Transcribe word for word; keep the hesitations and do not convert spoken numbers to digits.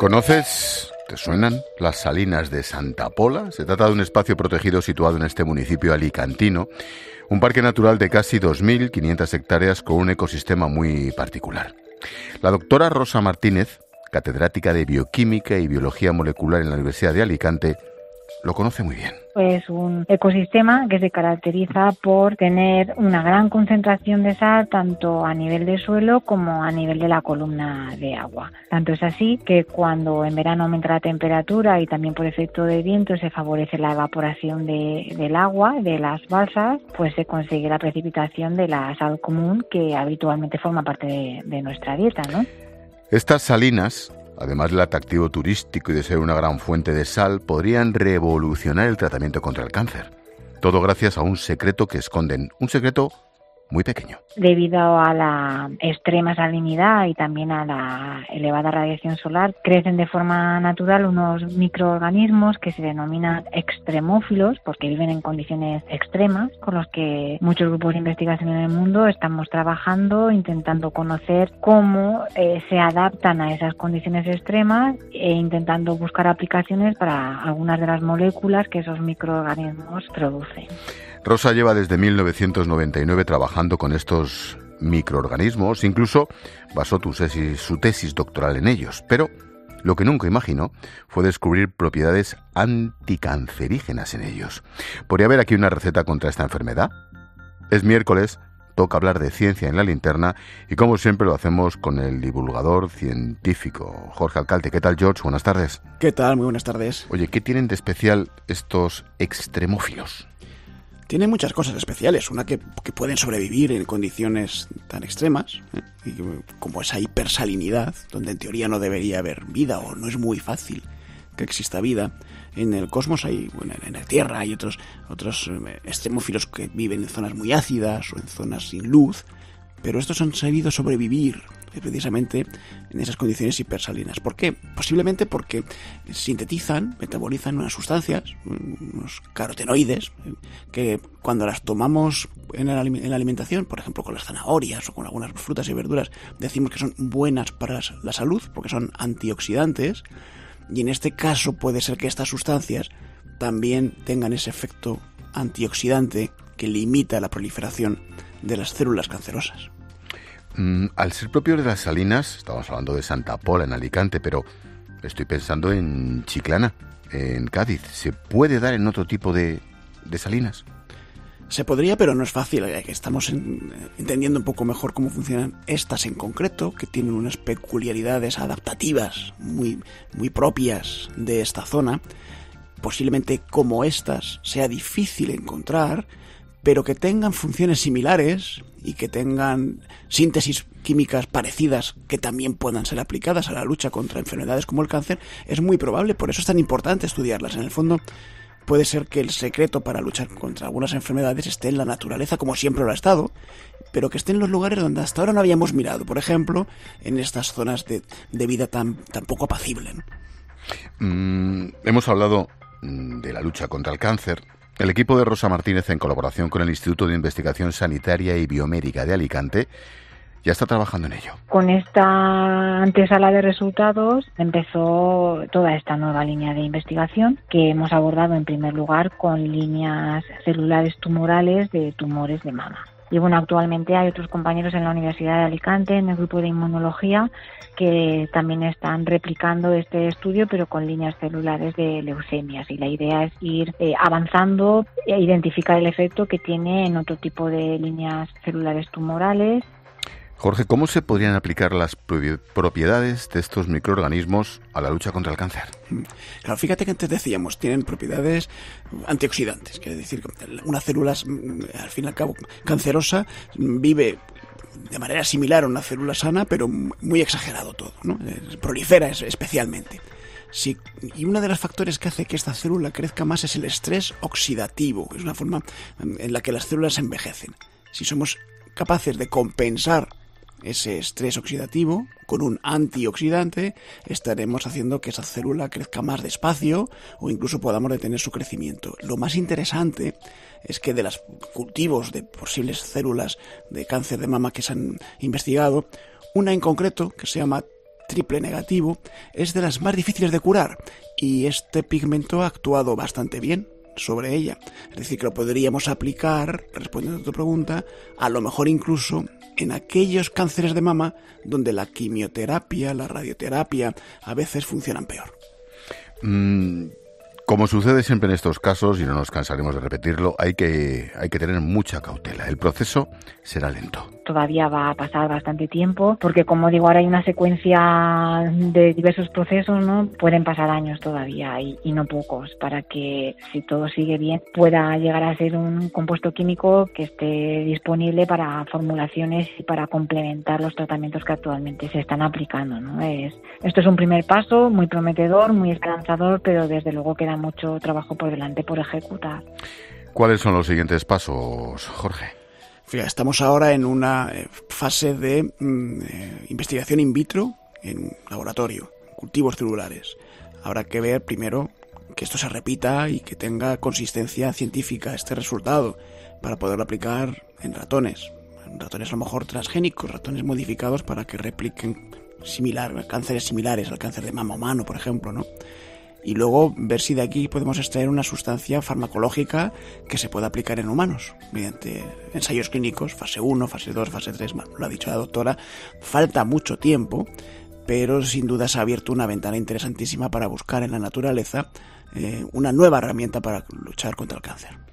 ¿Conoces, te suenan, las Salinas de Santa Pola? Se trata de un espacio protegido situado en este municipio alicantino, un parque natural de casi dos mil quinientas hectáreas con un ecosistema muy particular. La doctora Rosa Martínez, catedrática de Bioquímica y Biología Molecular en la Universidad de Alicante, lo conoce muy bien. Es un ecosistema que se caracteriza por tener una gran concentración de sal tanto a nivel de suelo como a nivel de la columna de agua. Tanto es así que cuando en verano aumenta la temperatura y también por efecto de viento se favorece la evaporación de, del agua, de las balsas, pues se consigue la precipitación de la sal común que habitualmente forma parte de, de nuestra dieta, ¿no? Estas salinas, además del atractivo turístico y de ser una gran fuente de sal, podrían revolucionar el tratamiento contra el cáncer. Todo gracias a un secreto que esconden, un secreto muy pequeño. Debido a la extrema salinidad y también a la elevada radiación solar, crecen de forma natural unos microorganismos que se denominan extremófilos porque viven en condiciones extremas, con los que muchos grupos de investigación en el mundo estamos trabajando, intentando conocer cómo eh, se adaptan a esas condiciones extremas e intentando buscar aplicaciones para algunas de las moléculas que esos microorganismos producen. Rosa lleva desde mil novecientos noventa y nueve trabajando con estos microorganismos, incluso basó tu tesis, su tesis doctoral en ellos, pero lo que nunca imaginó fue descubrir propiedades anticancerígenas en ellos. ¿Podría haber aquí una receta contra esta enfermedad? Es miércoles, toca hablar de ciencia en la linterna y como siempre lo hacemos con el divulgador científico Jorge Alcalte. ¿Qué tal, George? Buenas tardes. ¿Qué tal? Muy buenas tardes. Oye, ¿qué tienen de especial estos extremófilos? Tiene muchas cosas especiales. Una que, que pueden sobrevivir en condiciones tan extremas, ¿eh? y como esa hipersalinidad, donde en teoría no debería haber vida o no es muy fácil que exista vida. En el cosmos hay, bueno, en la Tierra hay otros, otros extremófilos que viven en zonas muy ácidas o en zonas sin luz, pero estos han sabido sobrevivir precisamente en esas condiciones hipersalinas. ¿Por qué? Posiblemente porque sintetizan, metabolizan unas sustancias, unos carotenoides, que cuando las tomamos en la alimentación, por ejemplo con las zanahorias o con algunas frutas y verduras, decimos que son buenas para la salud porque son antioxidantes, y en este caso puede ser que estas sustancias también tengan ese efecto antioxidante que limita la proliferación de las células cancerosas. Mm, al ser propios de las salinas, estamos hablando de Santa Pola en Alicante, pero estoy pensando en Chiclana, en Cádiz. ¿Se puede dar en otro tipo de, de salinas? Se podría, pero no es fácil. Estamos en, entendiendo un poco mejor cómo funcionan estas en concreto, que tienen unas peculiaridades adaptativas muy, muy propias de esta zona. Posiblemente como estas sea difícil encontrar, pero que tengan funciones similares y que tengan síntesis químicas parecidas que también puedan ser aplicadas a la lucha contra enfermedades como el cáncer, es muy probable. Por eso es tan importante estudiarlas. En el fondo, puede ser que el secreto para luchar contra algunas enfermedades esté en la naturaleza, como siempre lo ha estado, pero que esté en los lugares donde hasta ahora no habíamos mirado. Por ejemplo, en estas zonas de, de vida tan, tan poco apacible, ¿no? Mm, hemos hablado de la lucha contra el cáncer. El equipo de Rosa Martínez, en colaboración con el Instituto de Investigación Sanitaria y Biomédica de Alicante, ya está trabajando en ello. Con esta antesala de resultados empezó toda esta nueva línea de investigación que hemos abordado en primer lugar con líneas celulares tumorales de tumores de mama. Y bueno, actualmente hay otros compañeros en la Universidad de Alicante, en el grupo de inmunología, que también están replicando este estudio, pero con líneas celulares de leucemias. Y la idea es ir eh, avanzando e identificar el efecto que tiene en otro tipo de líneas celulares tumorales. Jorge, ¿cómo se podrían aplicar las propiedades de estos microorganismos a la lucha contra el cáncer? Claro, fíjate que antes decíamos, tienen propiedades antioxidantes, quiere decir que una célula, al fin y al cabo, cancerosa, vive de manera similar a una célula sana, pero muy exagerado todo, ¿no? Prolifera especialmente. Sí, y uno de los factores que hace que esta célula crezca más es el estrés oxidativo, es una forma en la que las células envejecen. Si somos capaces de compensar ese estrés oxidativo con un antioxidante, estaremos haciendo que esa célula crezca más despacio o incluso podamos detener su crecimiento. Lo más interesante es que de los cultivos de posibles células de cáncer de mama que se han investigado, una en concreto, que se llama triple negativo, es de las más difíciles de curar y este pigmento ha actuado bastante bien sobre ella. Es decir, que lo podríamos aplicar, respondiendo a tu pregunta, a lo mejor incluso en aquellos cánceres de mama donde la quimioterapia, la radioterapia a veces funcionan peor. Mm. Como sucede siempre en estos casos, y no nos cansaremos de repetirlo, hay que, hay que tener mucha cautela. El proceso será lento. Todavía va a pasar bastante tiempo, porque como digo, ahora hay una secuencia de diversos procesos, ¿no? Pueden pasar años todavía y, y no pocos, para que, si todo sigue bien, pueda llegar a ser un compuesto químico que esté disponible para formulaciones y para complementar los tratamientos que actualmente se están aplicando, ¿no? Es, esto es un primer paso muy prometedor, muy esperanzador, pero desde luego queda mucho trabajo por delante por ejecutar. ¿Cuáles son los siguientes pasos, Jorge? Fíjate, estamos ahora en una fase de mm, eh, investigación in vitro en laboratorio, cultivos celulares. Habrá que ver primero que esto se repita y que tenga consistencia científica este resultado para poderlo aplicar en ratones. En ratones a lo mejor transgénicos, ratones modificados para que repliquen similar, cánceres similares al cáncer de mama humano, por ejemplo, ¿no? Y luego ver si de aquí podemos extraer una sustancia farmacológica que se pueda aplicar en humanos mediante ensayos clínicos, fase uno, fase dos, fase tres, bueno, lo ha dicho la doctora, falta mucho tiempo, pero sin duda se ha abierto una ventana interesantísima para buscar en la naturaleza eh, una nueva herramienta para luchar contra el cáncer.